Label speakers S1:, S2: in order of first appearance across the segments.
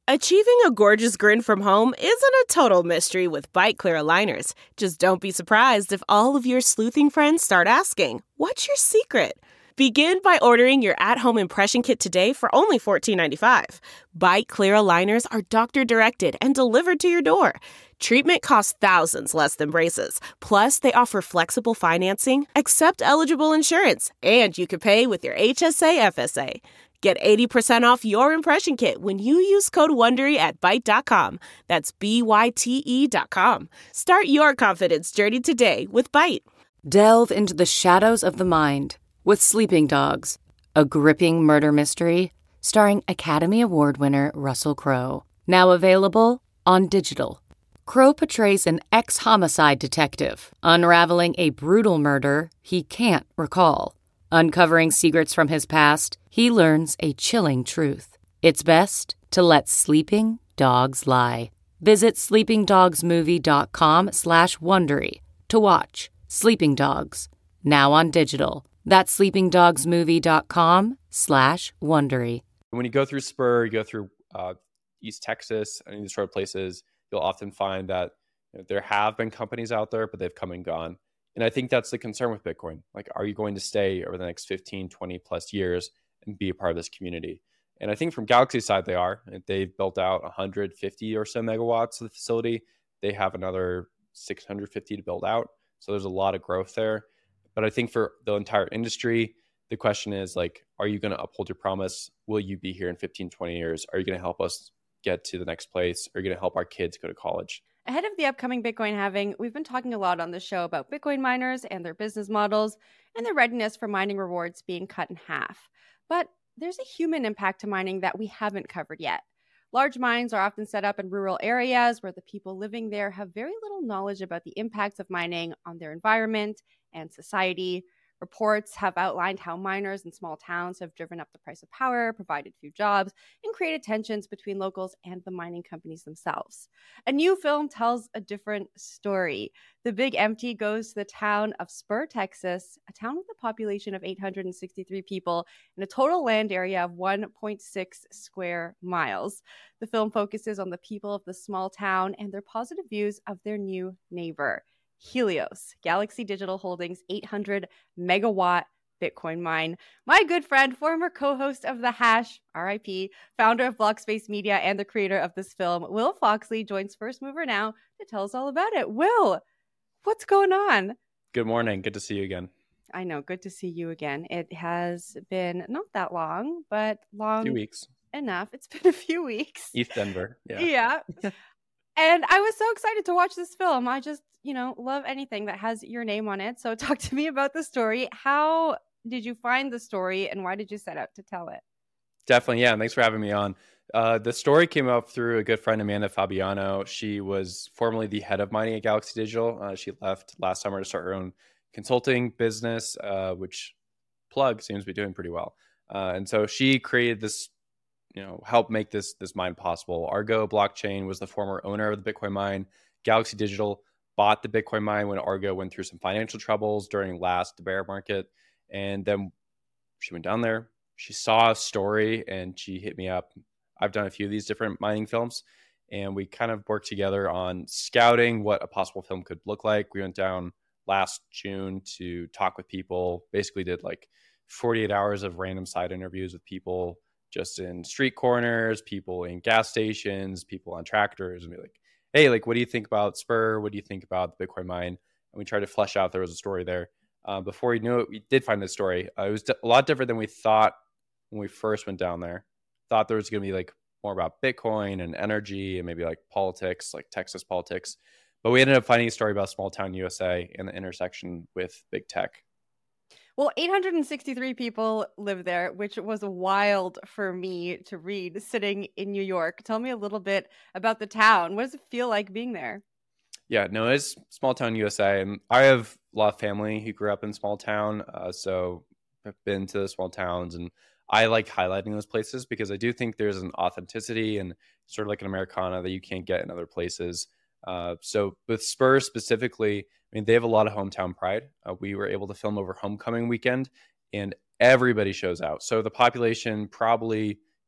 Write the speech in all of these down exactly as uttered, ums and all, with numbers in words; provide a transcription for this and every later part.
S1: Achieving a gorgeous grin from home isn't a total mystery with Byte Clear aligners. Just don't be surprised if all of your sleuthing friends start asking, "What's your secret?" Begin by ordering your at-home impression kit today for only fourteen ninety-five. Byte Clear aligners are doctor-directed and delivered to your door. Treatment costs thousands less than braces. Plus, they offer flexible financing, accept eligible insurance, and you can pay with your H S A F S A. Get eighty percent off your impression kit when you use code WONDERY at Byte dot com. That's B Y T E dot com. Start your confidence journey today with Byte.
S2: Delve into the shadows of the mind with Sleeping Dogs, a gripping murder mystery starring Academy Award winner Russell Crowe. Now available on digital. Crowe portrays an ex-homicide detective unraveling a brutal murder he can't recall. Uncovering secrets from his past, he learns a chilling truth. It's best to let sleeping dogs lie. Visit sleepingdogsmovie.com slash Wondery to watch Sleeping Dogs, now on digital. That's sleepingdogsmovie.com slash Wondery.
S3: When you go through Spur, you go through uh, East Texas, any of these sort of places, you'll often find that you know, there have been companies out there, but they've come and gone. And I think that's the concern with Bitcoin. Like, are you going to stay over the next fifteen, twenty plus years and be a part of this community? And I think from Galaxy's side, they are. They've built out one hundred fifty or so megawatts of the facility. They have another six hundred fifty to build out. So there's a lot of growth there. But I think for the entire industry, the question is, like, are you going to uphold your promise? Will you be here in fifteen, twenty years? Are you going to help us get to the next place? Are you going to help our kids go to college?
S4: Ahead of the upcoming Bitcoin halving, we've been talking a lot on the show about Bitcoin miners and their business models and their readiness for mining rewards being cut in half. But there's a human impact to mining that we haven't covered yet. Large mines are often set up in rural areas where the people living there have very little knowledge about the impacts of mining on their environment and society. Reports have outlined how miners in small towns have driven up the price of power, provided few jobs, and created tensions between locals and the mining companies themselves. A new film tells a different story. The Big Empty goes to the town of Spur, Texas, a town with a population of eight hundred sixty-three people and a total land area of one point six square miles. The film focuses on the people of the small town and their positive views of their new neighbor, Helios, Galaxy Digital Holdings' eight hundred megawatt Bitcoin mine. My good friend, former co-host of The Hash, R I P, founder of Blockspace Media and the creator of this film, Will Foxley, joins First Mover now to tell us all about it. Will, what's going on?
S3: Good morning. Good to see you again.
S4: I know. Good to see you again. It has been not that long, but long
S3: a few weeks
S4: enough. It's been a few weeks.
S3: East Denver. Yeah.
S4: Yeah. And I was so excited to watch this film. I just, you know, love anything that has your name on it. So talk to me about the story. How did you find the story and why did you set out to tell it?
S3: Definitely. Yeah. Thanks for having me on. Uh, the story came up through a good friend, Amanda Fabiano. She was formerly the head of mining at Galaxy Digital. Uh, she left last summer to start her own consulting business, uh, which plug seems to be doing pretty well. Uh, and so she created this, you know, help make this this mine possible. Argo Blockchain was the former owner of the Bitcoin mine. Galaxy Digital bought the Bitcoin mine when Argo went through some financial troubles during last bear market. And then she went down there. She saw a story and she hit me up. I've done a few of these different mining films, and we kind of worked together on scouting what a possible film could look like. We went down last June to talk with people, basically did like forty-eight hours of random side interviews with people just in street corners, people in gas stations, people on tractors, and be like, hey, like, what do you think about Spur? What do you think about the Bitcoin mine? And we tried to flesh out there was a story there. Uh, before we knew it, we did find this story. Uh, it was a lot different than we thought when we first went down there. Thought there was going to be like more about Bitcoin and energy and maybe like politics, like Texas politics. But we ended up finding a story about small town U S A and the intersection with big tech.
S4: Well, eight hundred sixty-three people live there, which was wild for me to read sitting in New York. Tell me a little bit about the town. What does it feel like being there?
S3: Yeah, no, it's small town U S A. And I have a lot of family who grew up in small town. Uh, so I've been to the small towns, and I like highlighting those places because I do think there's an authenticity and sort of like an Americana that you can't get in other places. Uh, so with Spurs specifically, I mean, they have a lot of hometown pride. Uh, we were able to film over homecoming weekend, and everybody shows out. So the population probably, you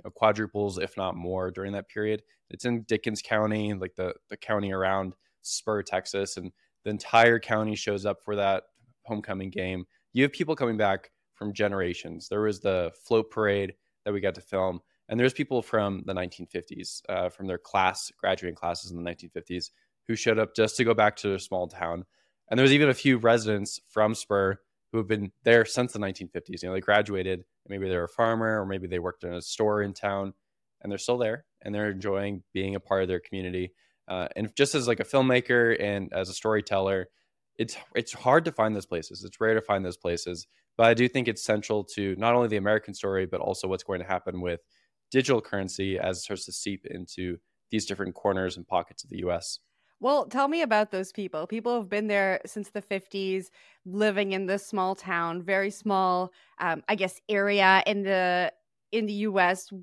S3: you know, quadruples, if not more, during that period. It's in Dickens County, like the, the county around Spur, Texas, and the entire county shows up for that homecoming game. You have people coming back from generations. There was the float parade that we got to film, and there's people from the nineteen fifties, uh, from their class, graduating classes in the nineteen fifties, who showed up just to go back to their small town. And there's even a few residents from Spur who have been there since the nineteen fifties. You know, they graduated, maybe they're a farmer, or maybe they worked in a store in town, and they're still there, and they're enjoying being a part of their community. Uh, and just as like a filmmaker and as a storyteller, it's it's hard to find those places. It's rare to find those places. But I do think it's central to not only the American story, but also what's going to happen with digital currency as it starts to seep into these different corners and pockets of the U S.
S4: Well, tell me about those people. People have been there since the fifties, living in this small town, very small, um, I guess, area in the in the U S.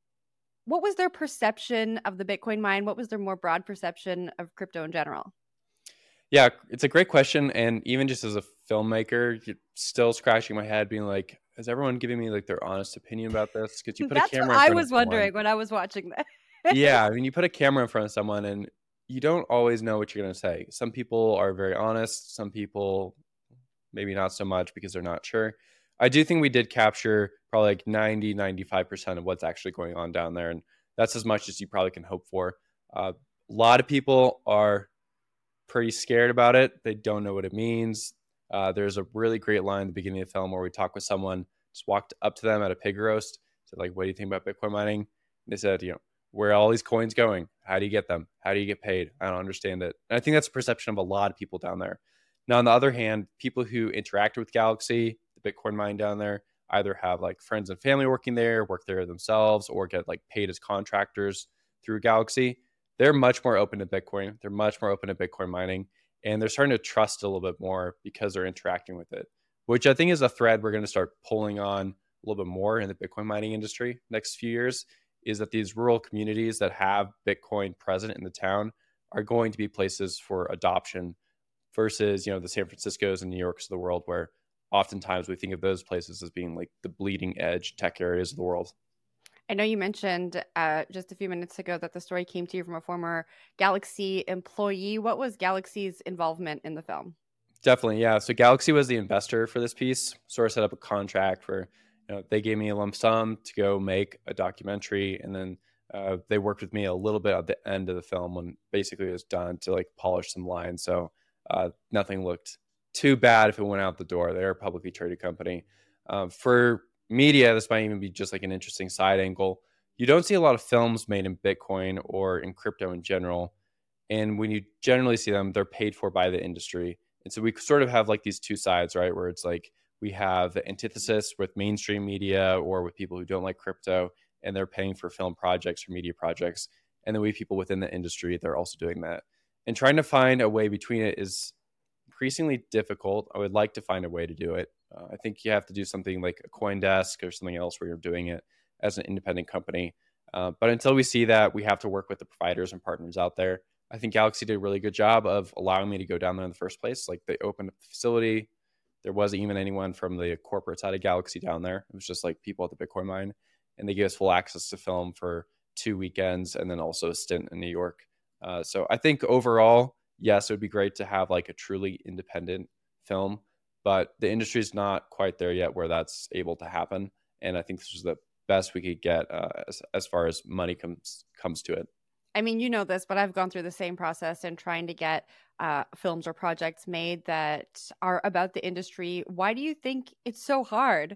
S4: What was their perception of the Bitcoin mine? What was their more broad perception of crypto in general?
S3: Yeah, it's a great question. And even just as a filmmaker, you're still scratching my head being like, is everyone giving me like their honest opinion about this? Because you put
S4: That's
S3: a camera
S4: what
S3: in
S4: I
S3: front
S4: was
S3: of someone.
S4: wondering when I was watching that.
S3: Yeah, I mean, you put a camera in front of someone and you don't always know what you're going to say. Some people are very honest. Some people maybe not so much because they're not sure. I do think we did capture probably like ninety, ninety-five percent of what's actually going on down there. And that's as much as you probably can hope for. Uh, a lot of people are pretty scared about it. They don't know what it means. Uh, there's a really great line at the beginning of the film where we talk with someone, just walked up to them at a pig roast, said like, what do you think about Bitcoin mining? And they said, you know, where are all these coins going? How do you get them? How do you get paid? I don't understand it. And I think that's a perception of a lot of people down there. Now, on the other hand, people who interact with Galaxy, the Bitcoin mine down there, either have like friends and family working there, work there themselves, or get like paid as contractors through Galaxy. They're much more open to Bitcoin. They're much more open to Bitcoin mining, and they're starting to trust a little bit more because they're interacting with it, which I think is a thread we're going to start pulling on a little bit more in the Bitcoin mining industry next few years, is that these rural communities that have Bitcoin present in the town are going to be places for adoption versus, you know, the San Franciscos and New Yorks of the world, where oftentimes we think of those places as being like the bleeding edge tech areas of the world.
S4: I know you mentioned uh, just a few minutes ago that the story came to you from a former Galaxy employee. What was Galaxy's involvement in the film?
S3: Definitely, yeah. So Galaxy was the investor for this piece. Sort of set up a contract where, you know, they gave me a lump sum to go make a documentary, and then uh, they worked with me a little bit at the end of the film when basically it was done to like polish some lines. So uh, nothing looked too bad if it went out the door. They're a publicly traded company. Um, for media, this might even be just like an interesting side angle. You don't see a lot of films made in Bitcoin or in crypto in general. And when you generally see them, they're paid for by the industry. And so we sort of have like these two sides, right? Where it's like we have the antithesis with mainstream media or with people who don't like crypto, and they're paying for film projects or media projects. And then we have people within the industry that are also doing that. And trying to find a way between it is increasingly difficult. I would like to find a way to do it. Uh, I think you have to do something like a CoinDesk or something else where you're doing it as an independent company. Uh, but until we see that, we have to work with the providers and partners out there. I think Galaxy did a really good job of allowing me to go down there in the first place. Like, they opened up the facility. There wasn't even anyone from the corporate side of Galaxy down there. It was just like people at the Bitcoin mine. And they gave us full access to film for two weekends and then also a stint in New York. Uh, so I think overall, yes, it would be great to have like a truly independent film, but the industry is not quite there yet where that's able to happen. And I think this was the best we could get uh, as, as far as money comes comes to it.
S4: I mean, you know this, but I've gone through the same process in trying to get uh, films or projects made that are about the industry. Why do you think it's so hard?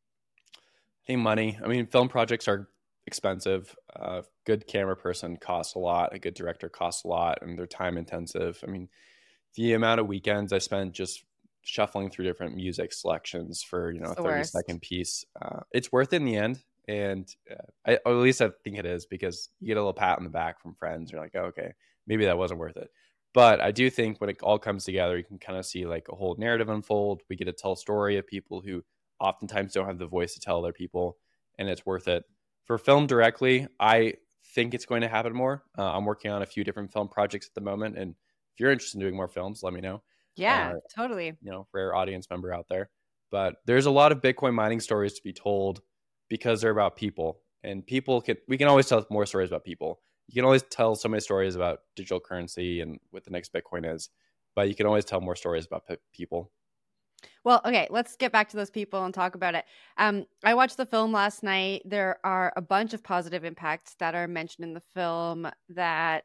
S3: I think money. I mean, film projects are expensive. A uh, good camera person costs a lot. A good director costs a lot, and they're time intensive. I mean, the amount of weekends I spent just shuffling through different music selections for, you know, a thirty second piece, uh, it's worth it in the end. And uh, I, or at least I think it is, because you get a little pat on the back from friends. You're like, oh, okay, maybe that wasn't worth it. But I do think when it all comes together, you can kind of see like a whole narrative unfold. We get to tell a story of people who oftentimes don't have the voice to tell their people, and it's worth it. For film directly, I think it's going to happen more. Uh, I'm working on a few different film projects at the moment, and if you're interested in doing more films, let me know.
S4: Yeah,
S3: uh,
S4: totally.
S3: You know, rare audience member out there. But there's a lot of Bitcoin mining stories to be told because they're about people. And people can, we can always tell more stories about people. You can always tell so many stories about digital currency and what the next Bitcoin is, but you can always tell more stories about pe- people.
S4: Well, okay, let's get back to those people and talk about it. Um, I watched the film last night. There are a bunch of positive impacts that are mentioned in the film that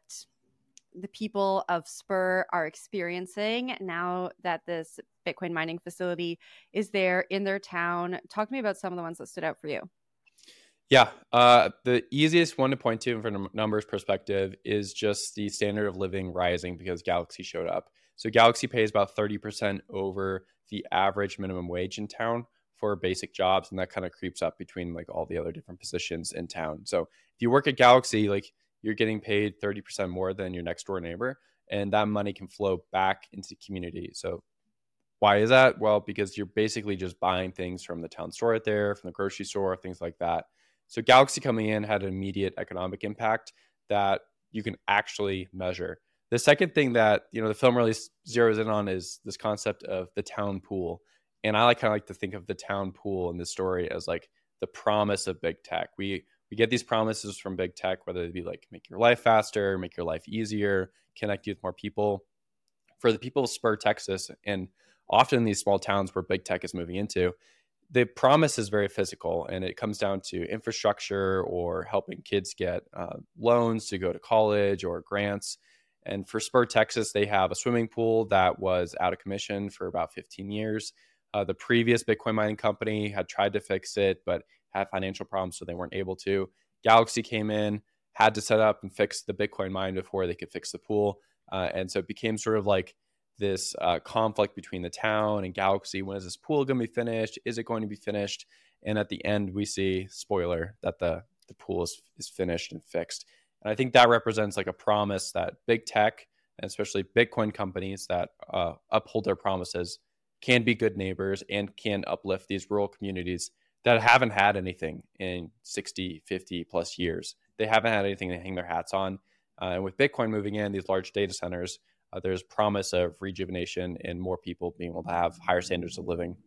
S4: the people of Spur are experiencing now that this Bitcoin mining facility is there in their town. Talk to me about some of the ones that stood out for you.
S3: Yeah, uh, the easiest one to point to from a numbers perspective is just the standard of living rising because Galaxy showed up. So Galaxy pays about thirty percent over the average minimum wage in town for basic jobs, and that kind of creeps up between like all the other different positions in town. So if you work at Galaxy, like you're getting paid thirty percent more than your next door neighbor, and that money can flow back into the community. So why is that? Well, because you're basically just buying things from the town store out there, from the grocery store, things like that. So Galaxy coming in had an immediate economic impact that you can actually measure. The second thing that, you know, the film really zeroes in on is this concept of the town pool. And I like kind of like to think of the town pool in this story as like the promise of big tech. We we get these promises from big tech, whether it be like make your life faster, make your life easier, connect you with more people. For the people of Spur, Texas, and often in these small towns where big tech is moving into, the promise is very physical, and it comes down to infrastructure or helping kids get uh, loans to go to college or grants. And for Spur, Texas, they have a swimming pool that was out of commission for about fifteen years. Uh, the previous Bitcoin mining company had tried to fix it, but had financial problems, so they weren't able to. Galaxy came in, had to set up and fix the Bitcoin mine before they could fix the pool. Uh, and so it became sort of like this uh, conflict between the town and Galaxy. When is this pool going to be finished? Is it going to be finished? And at the end, we see, spoiler, that the, the pool is, is finished and fixed. And I think that represents like a promise that big tech, and especially Bitcoin companies that uh, uphold their promises, can be good neighbors and can uplift these rural communities that haven't had anything in sixty, fifty plus years. They haven't had anything to hang their hats on. Uh, and with Bitcoin moving in, these large data centers, Uh, there's promise of rejuvenation and more people being able to have higher standards of living.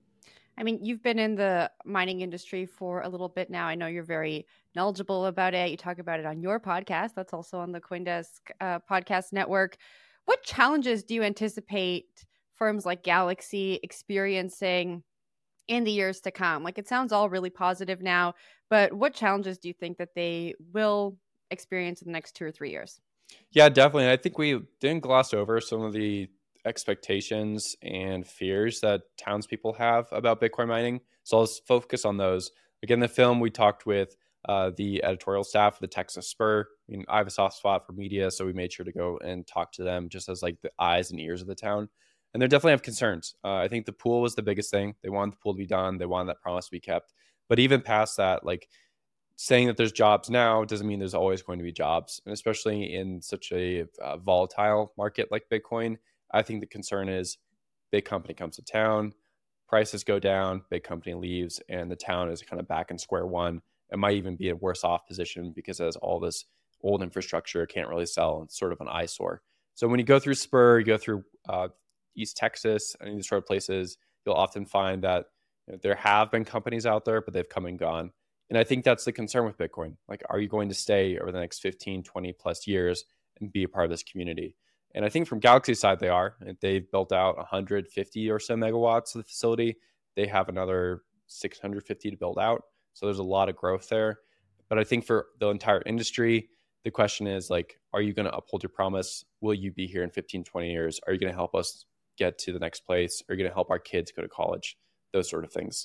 S4: I mean, you've been in the mining industry for a little bit now. I know you're very knowledgeable about it. You talk about it on your podcast. That's also on the CoinDesk uh, podcast network. What challenges do you anticipate firms like Galaxy experiencing in the years to come? Like, it sounds all really positive now, but what challenges do you think that they will experience in the next two or three years?
S3: Yeah, definitely. I think we didn't gloss over some of the expectations and fears that townspeople have about Bitcoin mining. So let's focus on those. Again, in the film, we talked with uh, the editorial staff of the Texas Spur. I mean, I have a soft spot for media, so we made sure to go and talk to them just as like the eyes and ears of the town. And they definitely have concerns. Uh, I think the pool was the biggest thing. They wanted the pool to be done. They wanted that promise to be kept. But even past that, like, saying that there's jobs now doesn't mean there's always going to be jobs. And especially in such a uh, volatile market like Bitcoin, I think the concern is big company comes to town, prices go down, big company leaves, and the town is kind of back in square one. It might even be a worse off position because it has all this old infrastructure, can't really sell. It's sort of an eyesore. So when you go through Spur, you go through uh, East Texas and these sort of places, you'll often find that you know, there have been companies out there, but they've come and gone. And I think that's the concern with Bitcoin. Like, are you going to stay over the next fifteen, twenty plus years and be a part of this community? And I think from Galaxy's side, they are. They've built out one hundred fifty or so megawatts of the facility. They have another six hundred fifty to build out. So there's a lot of growth there. But I think for the entire industry, the question is, like, are you going to uphold your promise? Will you be here in fifteen, twenty years? Are you going to help us get to the next place? Are you going to help our kids go to college? Those sort of things.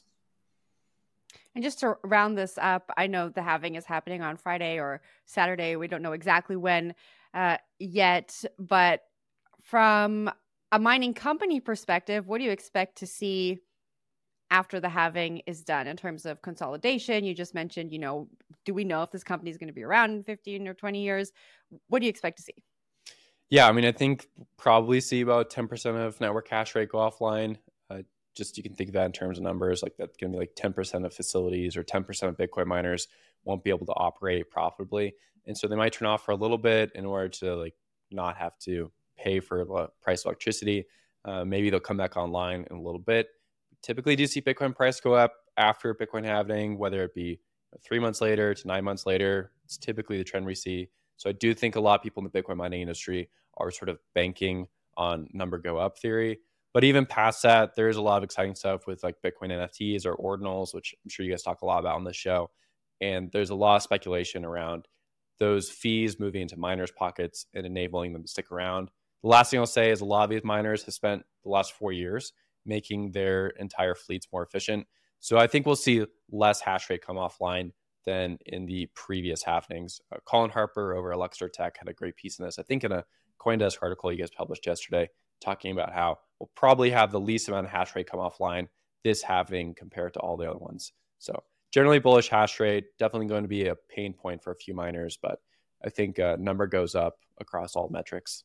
S4: And just to round this up, I know the halving is happening on Friday or Saturday. We don't know exactly when uh, yet, but from a mining company perspective, what do you expect to see after the halving is done in terms of consolidation? You just mentioned, you know, do we know if this company is going to be around in fifteen or twenty years? What do you expect to see?
S3: Yeah, I mean, I think probably see about ten percent of network hash rate go offline. Uh, just you can think of that in terms of numbers, like that's going to be like ten percent of facilities or ten percent of Bitcoin miners won't be able to operate profitably. And so they might turn off for a little bit in order to like not have to pay for the price of electricity. Uh, maybe they'll come back online in a little bit. Typically do see Bitcoin price go up after Bitcoin halving, whether it be three months later to nine months later. It's typically the trend we see. So I do think a lot of people in the Bitcoin mining industry are sort of banking on number go up theory. But even past that, there's a lot of exciting stuff with like Bitcoin N F Ts or ordinals, which I'm sure you guys talk a lot about on this show. And there's a lot of speculation around those fees moving into miners' pockets and enabling them to stick around. The last thing I'll say is a lot of these miners have spent the last four years making their entire fleets more efficient. So I think we'll see less hash rate come offline than in the previous halvings. Uh, Colin Harper over at Luxor Tech had a great piece in this, I think in a CoinDesk article you guys published yesterday, talking about how we'll probably have the least amount of hash rate come offline this halving compared to all the other ones. So generally bullish hash rate, definitely going to be a pain point for a few miners, but I think uh, number goes up across all metrics.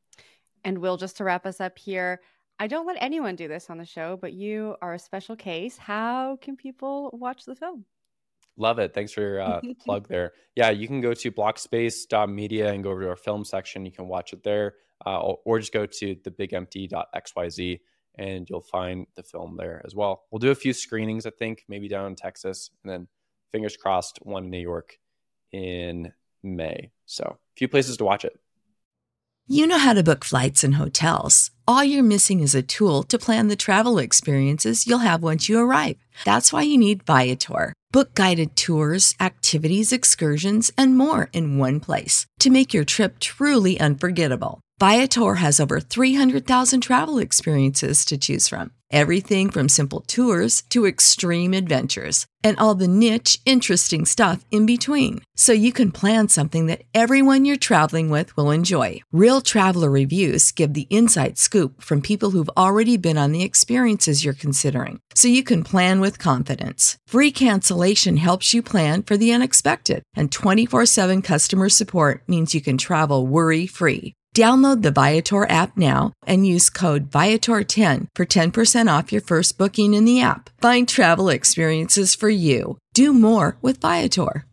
S4: And Will, just to wrap us up here, I don't let anyone do this on the show, but you are a special case. How can people watch the film?
S3: Love it. Thanks for your uh, plug there. Yeah, you can go to blockspace dot media and go over to our film section. You can watch it there, uh, or just go to the big empty dot x y z and you'll find the film there as well. We'll do a few screenings, I think, maybe down in Texas, and then fingers crossed, one in New York in May. So a few places to watch it.
S5: You know how to book flights and hotels. All you're missing is a tool to plan the travel experiences you'll have once you arrive. That's why you need Viator. Book guided tours, activities, excursions, and more in one place to make your trip truly unforgettable. Viator has over three hundred thousand travel experiences to choose from. Everything from simple tours to extreme adventures and all the niche, interesting stuff in between. So you can plan something that everyone you're traveling with will enjoy. Real traveler reviews give the inside scoop from people who've already been on the experiences you're considering. So you can plan with confidence. Free cancellation helps you plan for the unexpected. And twenty-four seven customer support means you can travel worry-free. Download the Viator app now and use code Viator ten for ten percent off your first booking in the app. Find travel experiences for you. Do more with Viator.